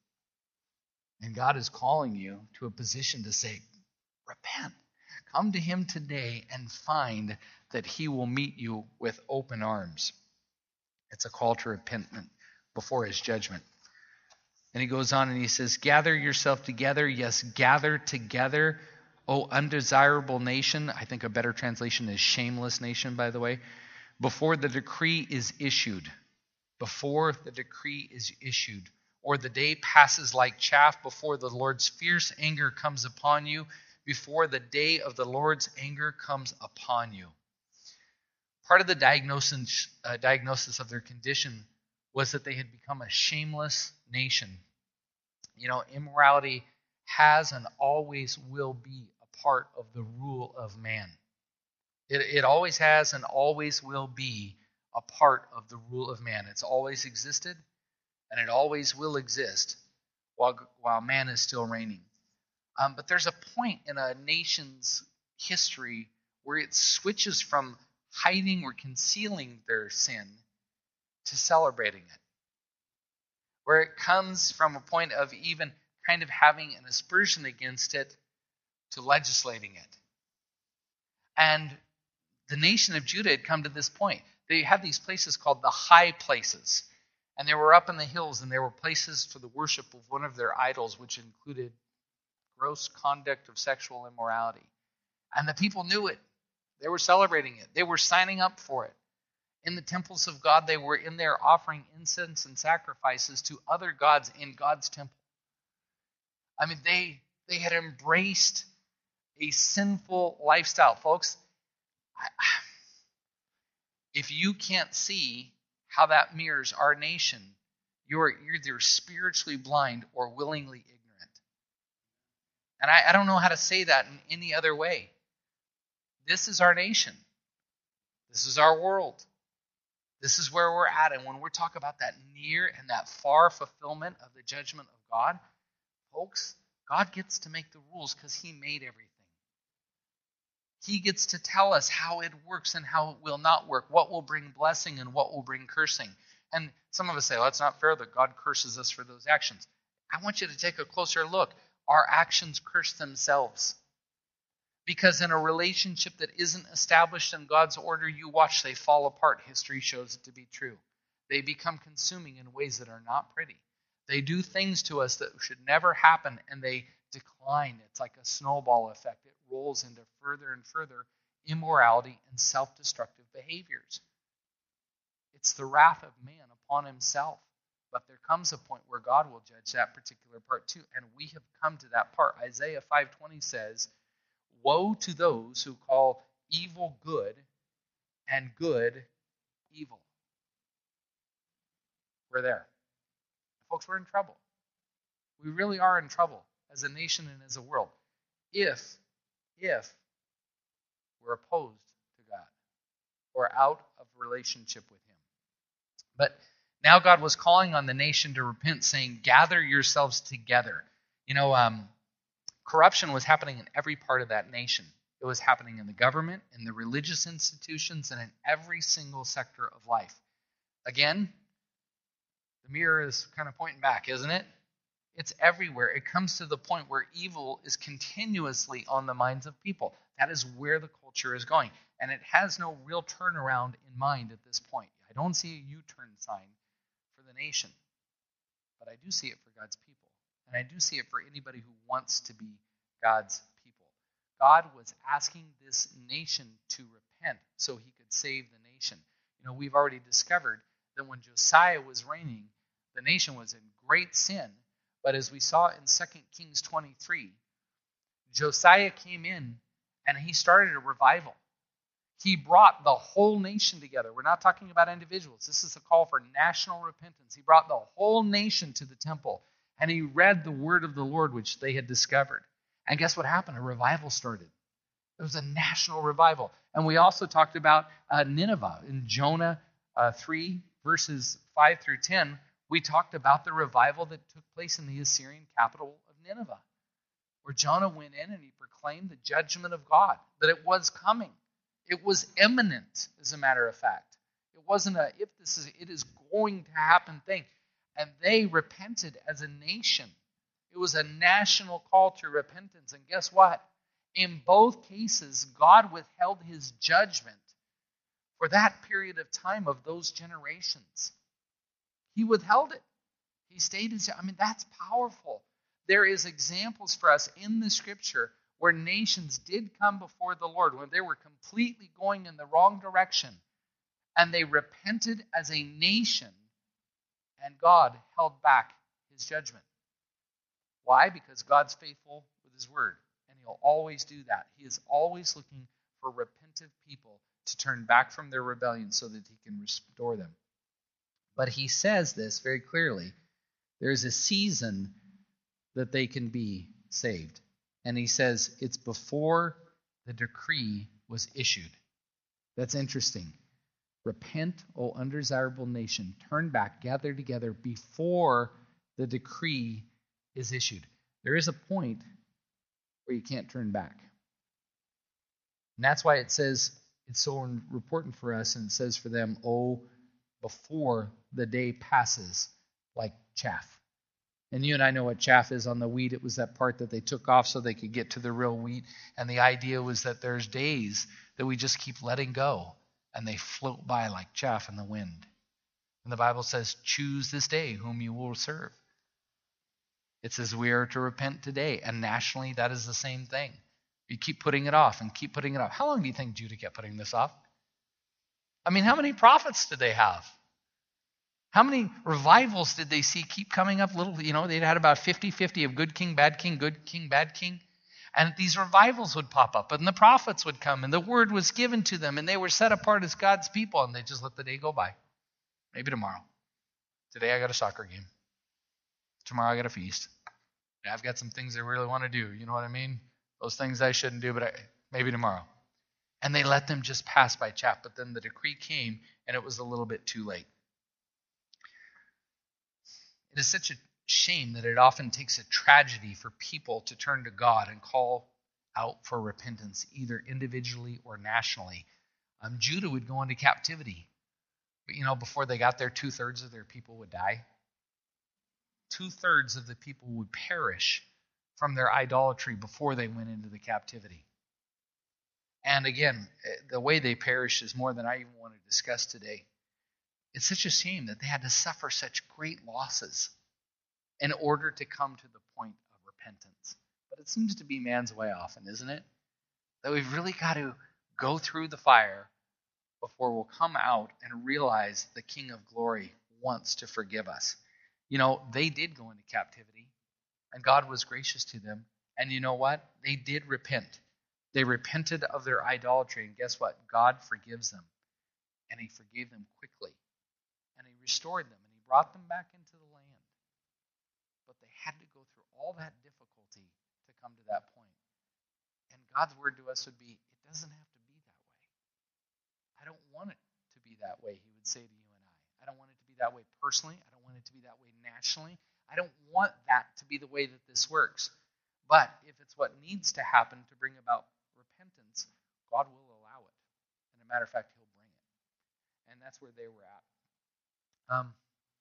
And God is calling you to a position to say, repent. Come to Him today and find that He will meet you with open arms. It's a call to repentance before His judgment. And he goes on and he says, gather yourself together. Yes, gather together, O undesirable nation. I think a better translation is shameless nation, by the way. Before the decree is issued. Before the decree is issued. Or the day passes like chaff before the Lord's fierce anger comes upon you. Before the day of the Lord's anger comes upon you. Part of the diagnosis, uh, diagnosis of their condition was that they had become a shameless nation. You know, immorality has and always will be a part of the rule of man. It, it always has and always will be a part of the rule of man. It's always existed, and it always will exist while, while man is still reigning. Um, but there's a point in a nation's history where it switches from hiding or concealing their sin to celebrating it. Where it comes from a point of even kind of having an aspersion against it to legislating it. And the nation of Judah had come to this point. They had these places called the high places. And they were up in the hills, and there were places for the worship of one of their idols, which included gross conduct of sexual immorality. And the people knew it. They were celebrating it. They were signing up for it. In the temples of God, they were in there offering incense and sacrifices to other gods in God's temple. I mean, they they had embraced a sinful lifestyle. Folks, if you can't see how that mirrors our nation, you're either spiritually blind or willingly ignorant. And I, I don't know how to say that in any other way. This is our nation. This is our world. This is where we're at. And when we talk about that near and that far fulfillment of the judgment of God, folks, God gets to make the rules because he made everything. He gets to tell us how it works and how it will not work, what will bring blessing and what will bring cursing. And some of us say, well, that's not fair that God curses us for those actions. I want you to take a closer look. Our actions curse themselves. Because in a relationship that isn't established in God's order, you watch, they fall apart. History shows it to be true. They become consuming in ways that are not pretty. They do things to us that should never happen, and they decline. It's like a snowball effect. It rolls into further and further immorality and self-destructive behaviors. It's the wrath of man upon himself. But there comes a point where God will judge that particular part too, and we have come to that part. Isaiah five twenty says, "Woe to those who call evil good and good evil." We're there. Folks, we're in trouble. We really are in trouble as a nation and as a world if, if we're opposed to God or out of relationship with him. But now God was calling on the nation to repent, saying, gather yourselves together. You know, um, corruption was happening in every part of that nation. It was happening in the government, in the religious institutions, and in every single sector of life. Again, the mirror is kind of pointing back, isn't it? It's everywhere. It comes to the point where evil is continuously on the minds of people. That is where the culture is going. And it has no real turnaround in mind at this point. I don't see a U-turn sign for the nation. But I do see it for God's people. And I do see it for anybody who wants to be God's people. God was asking this nation to repent so he could save the nation. You know, we've already discovered that when Josiah was reigning, the nation was in great sin. But as we saw in Second Kings twenty-three, Josiah came in and he started a revival. He brought the whole nation together. We're not talking about individuals. This is a call for national repentance. He brought the whole nation to the temple, and he read the word of the Lord, which they had discovered. And guess what happened? A revival started. It was a national revival. And we also talked about uh, Nineveh. In Jonah uh, three, verses five through ten, we talked about the revival that took place in the Assyrian capital of Nineveh, where Jonah went in and he proclaimed the judgment of God, that it was coming. It was imminent, as a matter of fact. It wasn't a if this is, it is going to happen thing. And they repented as a nation. It was a national call to repentance. And guess what? In both cases, God withheld his judgment for that period of time of those generations. He withheld it. He stayed in. I mean, that's powerful. There is examples for us in the scripture where nations did come before the Lord, when they were completely going in the wrong direction, and they repented as a nation, and God held back his judgment. Why? Because God's faithful with his word, and he'll always do that. He is always looking for repentant people to turn back from their rebellion so that he can restore them. But he says this very clearly. There is a season that they can be saved. And he says it's before the decree was issued. That's interesting. Repent, O undesirable nation. Turn back, gather together before the decree is issued. There is a point where you can't turn back. And that's why it says it's so important for us, and it says for them, oh, before the day passes like chaff. And you and I know what chaff is on the wheat. It was that part that they took off so they could get to the real wheat. And the idea was that there's days that we just keep letting go, and they float by like chaff in the wind. And the Bible says, choose this day whom you will serve. It says we are to repent today. And nationally, that is the same thing. You keep putting it off and keep putting it off. How long do you think Judah kept putting this off? I mean, how many prophets did they have? How many revivals did they see keep coming up? Little, you know, they'd had about fifty-fifty of good king, bad king, good king, bad king. And these revivals would pop up, and the prophets would come, and the word was given to them, and they were set apart as God's people, and they just let the day go by. Maybe tomorrow. Today I got a soccer game. Tomorrow I got a feast. I've got some things I really want to do. You know what I mean? Those things I shouldn't do, but I, maybe tomorrow. And they let them just pass by chaff. But then the decree came, and it was a little bit too late. It is such a shame that it often takes a tragedy for people to turn to God and call out for repentance, either individually or nationally. Um, Judah would go into captivity. But, you know, before they got there, two-thirds of their people would die. Two-thirds of the people would perish from their idolatry before they went into the captivity. And again, the way they perished is more than I even want to discuss today. It's such a shame that they had to suffer such great losses in order to come to the point of repentance. But it seems to be man's way often, isn't it? That we've really got to go through the fire before we'll come out and realize the King of Glory wants to forgive us. You know, they did go into captivity, and God was gracious to them. And you know what? They did repent. They repented of their idolatry, and guess what? God forgives them, and he forgave them quickly, and he restored them, and he brought them back into the land. But they had to go through all that difficulty to come to that point. And God's word to us would be, it doesn't have to be that way. I don't want it to be that way, he would say to you and I. I don't want it to be that way personally. I don't want it to be that way nationally. I don't want that to be the way that this works. But if it's what needs to happen to bring about repentance, God will allow it. And a matter of fact, he'll bring it. And that's where they were at. Um,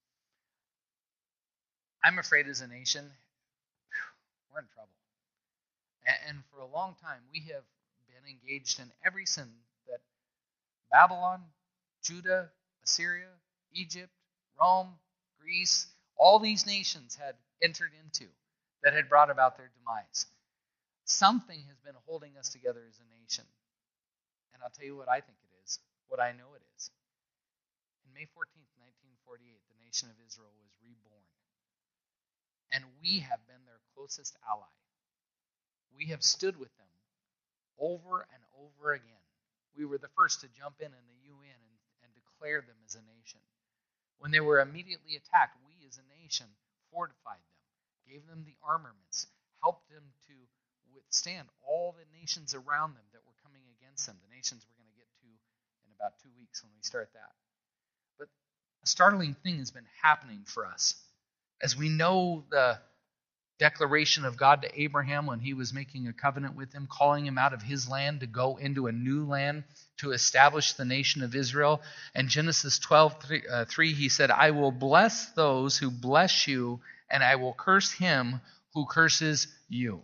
I'm afraid as a nation, we're in trouble. And for a long time, we have been engaged in every sin that Babylon, Judah, Assyria, Egypt, Rome, Greece, all these nations had entered into that had brought about their demise. Something has been holding us together as a nation. And I'll tell you what I think it is, what I know it is. In May fourteenth, nineteen forty-eight, the nation of Israel was reborn. And we have been their closest ally. We have stood with them over and over again. We were the first to jump in in the U N and, and declare them as a nation. When they were immediately attacked, we as a nation fortified them, gave them the armaments, helped them to withstand all the nations around them that were coming against them, the nations we're going to get to in about two weeks when we start that. But a startling thing has been happening for us. As we know the declaration of God to Abraham when he was making a covenant with him, calling him out of his land to go into a new land to establish the nation of Israel. And Genesis twelve, three, he said, I will bless those who bless you, and I will curse him who curses you.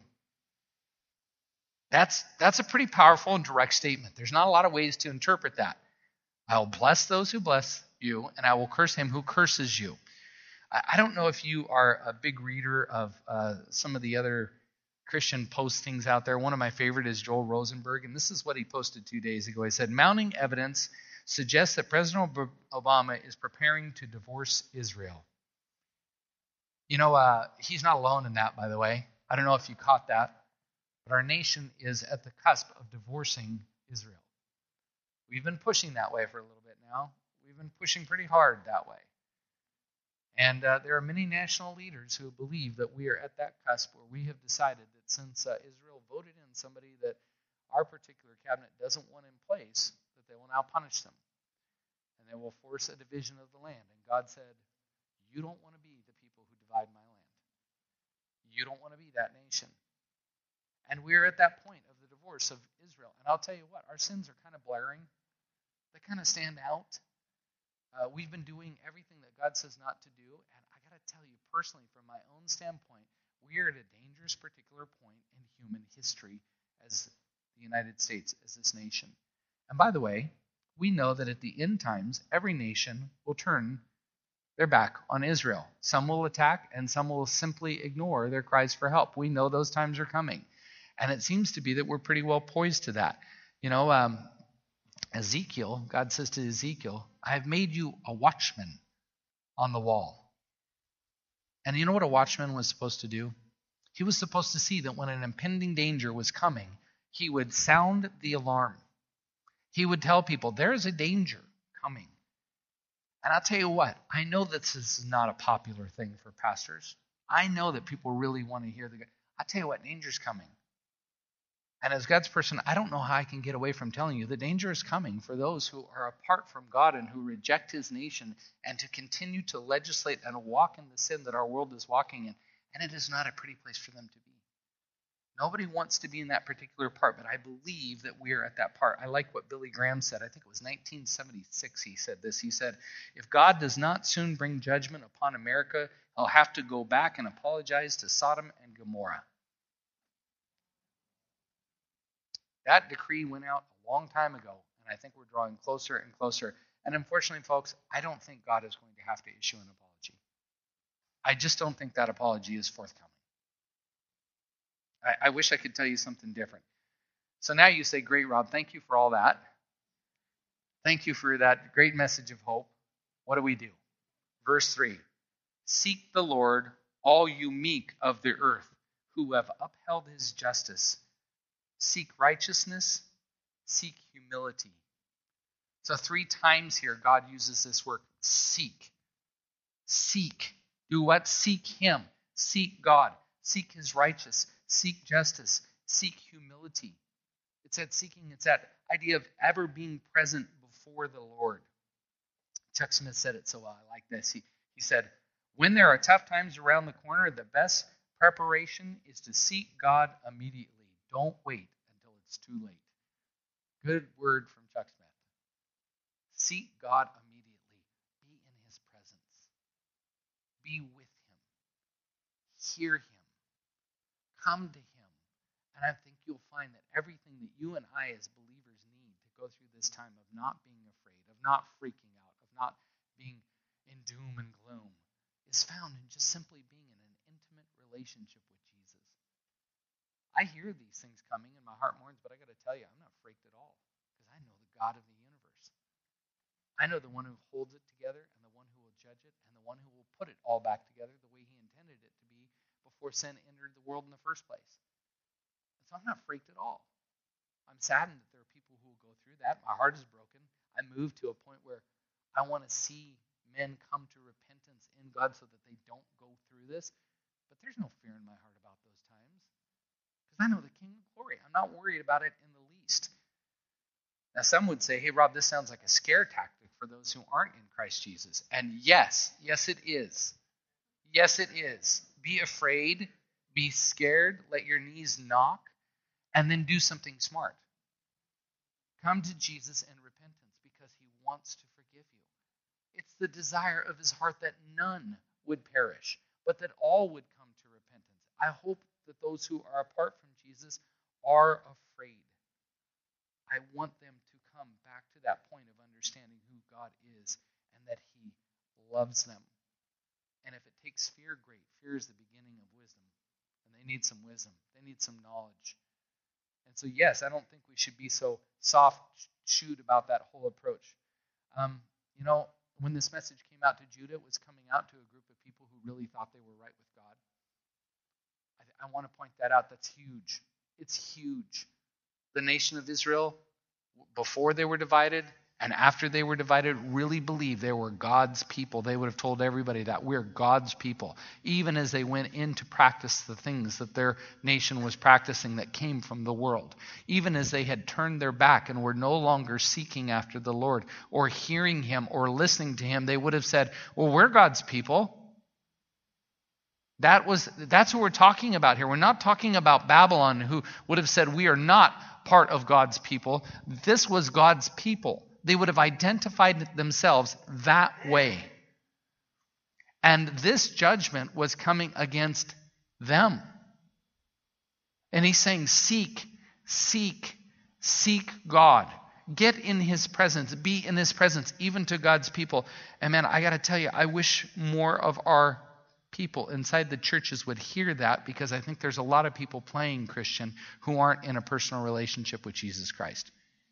That's, that's a pretty powerful and direct statement. There's not a lot of ways to interpret that. I will bless those who bless you, and I will curse him who curses you. I don't know if you are a big reader of uh, some of the other Christian postings out there. One of my favorite is Joel Rosenberg, and this is what he posted two days ago. He said, mounting evidence suggests that President Obama is preparing to divorce Israel. You know, uh, he's not alone in that, by the way. I don't know if you caught that, but our nation is at the cusp of divorcing Israel. We've been pushing that way for a little bit now. We've been pushing pretty hard that way. And uh, there are many national leaders who believe that we are at that cusp where we have decided that since uh, Israel voted in somebody that our particular cabinet doesn't want in place, that they will now punish them. And they will force a division of the land. And God said, you don't want to be the people who divide my land. You don't want to be that nation. And we're at that point of the divorce of Israel. And I'll tell you what, our sins are kind of blaring. They kind of stand out. Uh, we've been doing everything that God says not to do. And I got to tell you personally, from my own standpoint, we are at a dangerous particular point in human history as the United States, as this nation. And by the way, we know that at the end times, every nation will turn their back on Israel. Some will attack, and some will simply ignore their cries for help. We know those times are coming. And it seems to be that we're pretty well poised to that. You know, um, Ezekiel, God says to Ezekiel, I have made you a watchman on the wall. And you know what a watchman was supposed to do? He was supposed to see that when an impending danger was coming, he would sound the alarm. He would tell people, there is a danger coming. And I'll tell you what, I know that this is not a popular thing for pastors. I know that people really want to hear the. I'll tell you what, danger's coming. And as God's person, I don't know how I can get away from telling you the danger is coming for those who are apart from God and who reject his nation and to continue to legislate and walk in the sin that our world is walking in. And it is not a pretty place for them to be. Nobody wants to be in that particular part, but I believe that we are at that part. I like what Billy Graham said. I think it was nineteen seventy-six he said this. He said, if God does not soon bring judgment upon America, he'll have to go back and apologize to Sodom and Gomorrah. That decree went out a long time ago, and I think we're drawing closer and closer. And unfortunately, folks, I don't think God is going to have to issue an apology. I just don't think that apology is forthcoming. I, I wish I could tell you something different. So now you say, great, Rob, thank you for all that. Thank you for that great message of hope. What do we do? Verse three, seek the Lord, all you meek of the earth, who have upheld his justice. Seek righteousness, seek humility. So three times here, God uses this word, seek. Seek. Do what? Seek him. Seek God. Seek his righteous. Seek justice. Seek humility. It's that seeking, it's that idea of ever being present before the Lord. Chuck Smith said it so well. I like this. He, he said, when there are tough times around the corner, the best preparation is to seek God immediately. Don't wait until it's too late. Good word from Chuck Smith. Seek God immediately. Be in his presence. Be with him. Hear him. Come to him. And I think you'll find that everything that you and I as believers need to go through this time of not being afraid, of not freaking out, of not being in doom and gloom, is found in just simply being in an intimate relationship with Jesus. I hear these things coming and my heart mourns, but I got to tell you, I'm not freaked at all because I know the God of the universe. I know the one who holds it together and the one who will judge it and the one who will put it all back together the way he intended it to be before sin entered the world in the first place. And so I'm not freaked at all. I'm saddened that there are people who will go through that. My heart is broken. I moved to a point where I want to see men come to repentance in God so that they don't go through this. But there's no fear in my heart about those times. Because I know the King of Glory. I'm not worried about it in the least. Now, some would say, hey, Rob, this sounds like a scare tactic for those who aren't in Christ Jesus. And yes, yes, it is. Yes, it is. Be afraid, be scared, let your knees knock, and then do something smart. Come to Jesus in repentance because he wants to forgive you. It's the desire of his heart that none would perish, but that all would come to repentance. I hope that those who are apart from Jesus are afraid. I want them to come back to that point of understanding who God is and that he loves them. And if it takes fear, great. Fear is the beginning of wisdom. And they need some wisdom. They need some knowledge. And so, yes, I don't think we should be so soft-shoed about that whole approach. Um, you know, when this message came out to Judah, it was coming out to a group of people who really thought they were right with God. I, I want to point that out. That's huge. It's huge. The nation of Israel, before they were divided, and after they were divided, really believed they were God's people. They would have told everybody that we're God's people, even as they went in to practice the things that their nation was practicing that came from the world. Even as they had turned their back and were no longer seeking after the Lord or hearing him or listening to him, they would have said, well, we're God's people. That was, that's what we're talking about here. We're not talking about Babylon, who would have said, we are not part of God's people. This was God's people. They would have identified themselves that way. And this judgment was coming against them. And he's saying, seek, seek, seek God. Get in his presence. Be in his presence, even to God's people. And man, I got to tell you, I wish more of our people inside the churches would hear that, because I think there's a lot of people playing Christian who aren't in a personal relationship with Jesus Christ.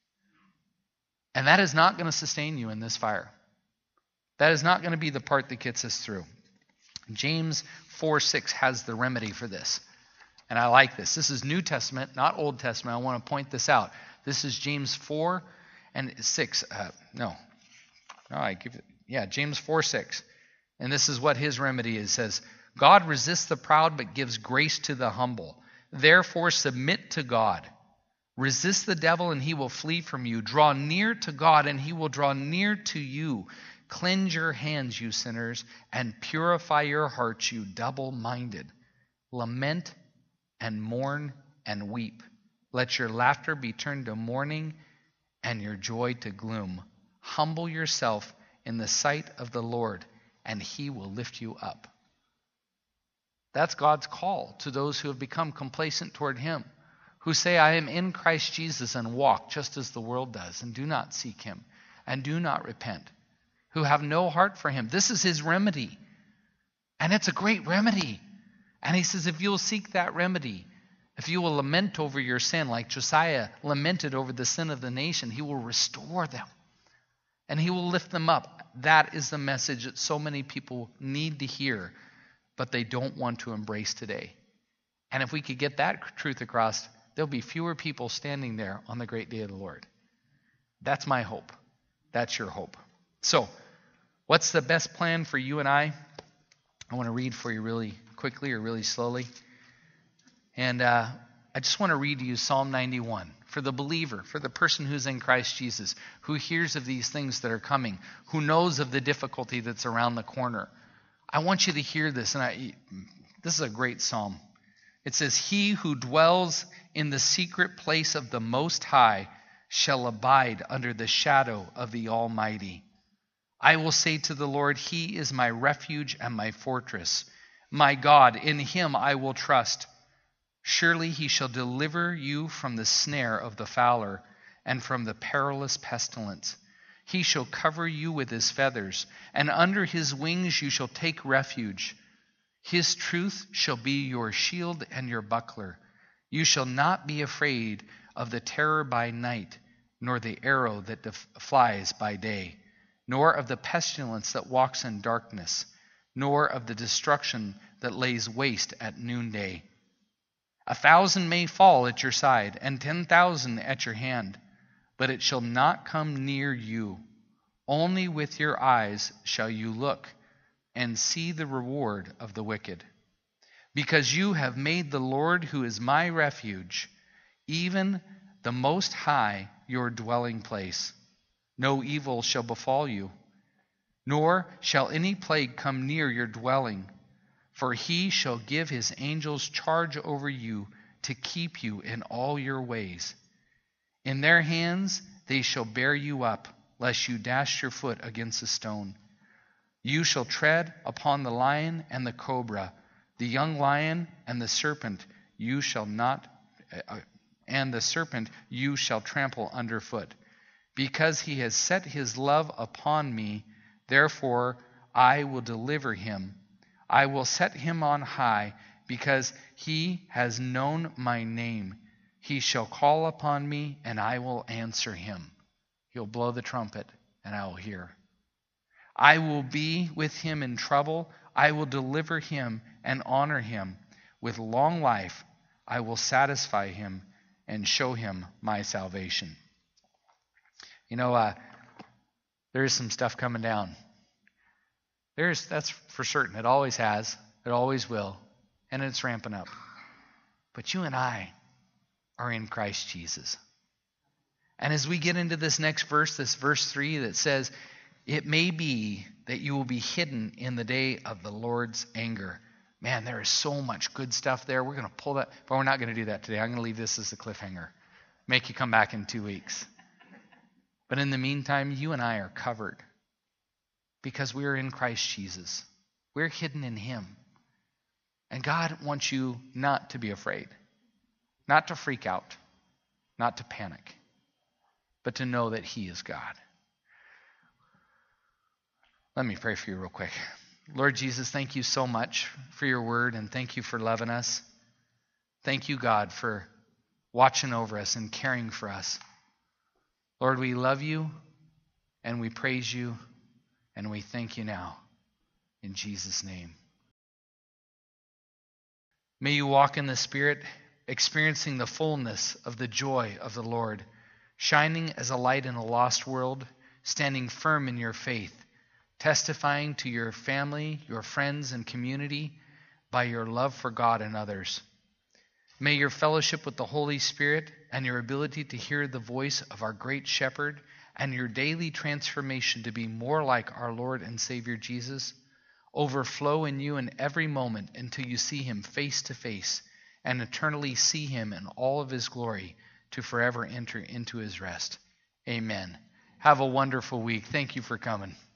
And that is not going to sustain you in this fire. That is not going to be the part that gets us through. James four six has the remedy for this. And I like this. This is New Testament, not Old Testament. I want to point this out. This is James four and six. Uh, no. No, I give it. Yeah, James four six. And this is what his remedy is. It says, God resists the proud but gives grace to the humble. Therefore submit to God. Resist the devil and he will flee from you. Draw near to God and he will draw near to you. Cleanse your hands, you sinners, and purify your hearts, you double-minded. Lament and mourn and weep. Let your laughter be turned to mourning and your joy to gloom. Humble yourself in the sight of the Lord, and he will lift you up. That's God's call to those who have become complacent toward him, who say, I am in Christ Jesus, and walk just as the world does, and do not seek him, and do not repent, who have no heart for him. This is his remedy, and it's a great remedy. And he says, if you'll seek that remedy, if you will lament over your sin like Josiah lamented over the sin of the nation, he will restore them, and he will lift them up. That is the message that so many people need to hear, but they don't want to embrace today. And if we could get that truth across, there'll be fewer people standing there on the great day of the Lord. That's my hope. That's your hope. So, what's the best plan for you and I? I want to read for you really quickly or really slowly. And uh, I just want to read to you Psalm ninety-one. For the believer, for the person who's in Christ Jesus, who hears of these things that are coming, who knows of the difficulty that's around the corner. I want you to hear this. And I, this is a great psalm. It says, he who dwells in the secret place of the Most High shall abide under the shadow of the Almighty. I will say to the Lord, he is my refuge and my fortress. My God, in him I will trust. Surely he shall deliver you from the snare of the fowler and from the perilous pestilence. He shall cover you with his feathers, and under his wings you shall take refuge. His truth shall be your shield and your buckler. You shall not be afraid of the terror by night, nor the arrow that def- flies by day, nor of the pestilence that walks in darkness, nor of the destruction that lays waste at noonday. A thousand may fall at your side, and ten thousand at your hand, but it shall not come near you. Only with your eyes shall you look and see the reward of the wicked. Because you have made the Lord, who is my refuge, even the Most High, your dwelling place. No evil shall befall you, nor shall any plague come near your dwelling. For he shall give his angels charge over you to keep you in all your ways. In their hands they shall bear you up, lest you dash your foot against a stone. You shall tread upon the lion and the cobra, the young lion and the serpent you shall not, uh, and the serpent you shall trample underfoot. Because he has set his love upon me, therefore I will deliver him. I will set him on high, because he has known my name. He shall call upon me, and I will answer him. He'll blow the trumpet, and I will hear. I will be with him in trouble. I will deliver him and honor him. With long life I will satisfy him and show him my salvation. You know, uh, There is some stuff coming down. There's that's for certain. It always has. It always will. And it's ramping up. But you and I are in Christ Jesus. And as we get into this next verse, this verse three that says, it may be that you will be hidden in the day of the Lord's anger. Man, there is so much good stuff there. We're going to pull that, but we're not going to do that today. I'm going to leave this as a cliffhanger. Make you come back in two weeks. But in the meantime, you and I are covered because we are in Christ Jesus. We're hidden in him. And God wants you not to be afraid, not to freak out, not to panic, but to know that he is God. Let me pray for you real quick. Lord Jesus, thank you so much for your word, and thank you for loving us. Thank you, God, for watching over us and caring for us. Lord, we love you, and we praise you, and we thank you now. In Jesus' name. May you walk in the Spirit, experiencing the fullness of the joy of the Lord, shining as a light in a lost world, standing firm in your faith, testifying to your family, your friends, and community by your love for God and others. May your fellowship with the Holy Spirit and your ability to hear the voice of our great shepherd and your daily transformation to be more like our Lord and Savior Jesus overflow in you in every moment until you see him face to face and eternally see him in all of his glory to forever enter into his rest. Amen. Have a wonderful week. Thank you for coming.